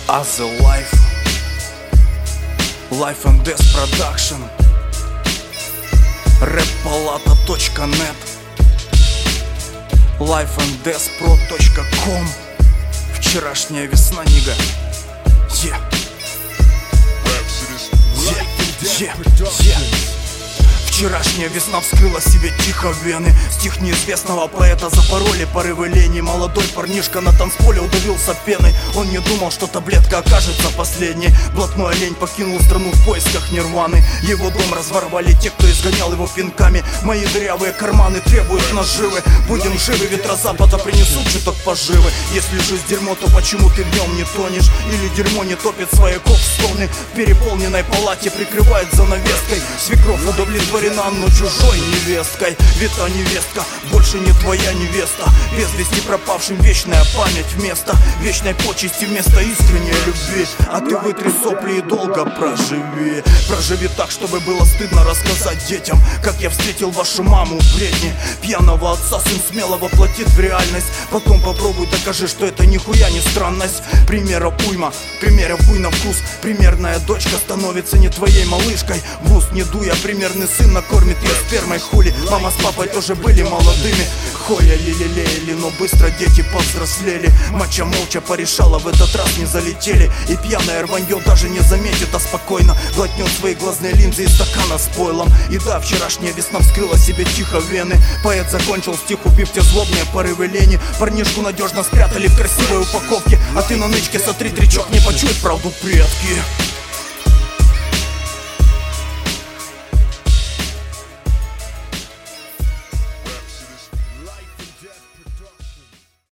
As a life, Life and Death Production, Рэппалата.нет, lifeanddeathpro.com. Вчерашняя весна, нига. Вчерашняя весна вскрыла себе тихо вены. Стих неизвестного поэта запороли порывы лени. Молодой парнишка на танцполе удавился пеной. Он не думал, что таблетка окажется последней. Блатной олень покинул страну в поисках нирваны. Его дом разворвали те, кто изгонял его пинками. Мои дырявые карманы требуют наживы. Будем живы, ветра запада принесут чуток поживы. Если жизнь дерьмо, то почему ты в нем не тонешь? Или дерьмо не топит свои ковстоны? В переполненной палате прикрывает занавеской. Свекровь удовлетворена, но чужой невесткой. Ведь та невестка больше не твоя невеста. Без вести пропавшим вечная память вместо вечной почести, вместо искренней любви. А ты вытри сопли и долго проживи. Проживи так, чтобы было стыдно рассказать детям, как я встретил вашу маму в бредне. Пьяного отца сын смело воплотит в реальность. Потом попробуй докажи, что это нихуя не странность. Примеров уйма, примеров буй на вкус. Примерная дочка становится не твоей малышкой. В ус не дуя, примерный сын накормит ее спермой хули. Мама с папой тоже были молодыми. Хояли, лелеяли, но быстро дети повзрослели. Мача молча порешала, в этот раз не залетели. И пьяное рванье даже не заметит, а спокойно глотнет свои глазные линзы из стакана с пойлом. И да, вчерашняя весна вскрыла себе тихо вены. Поэт закончил стих, убив те злобные порывы лени. Парнишку надежно спрятали в красивой упаковке. А ты на нычке сотри тречок, не почует правду предки.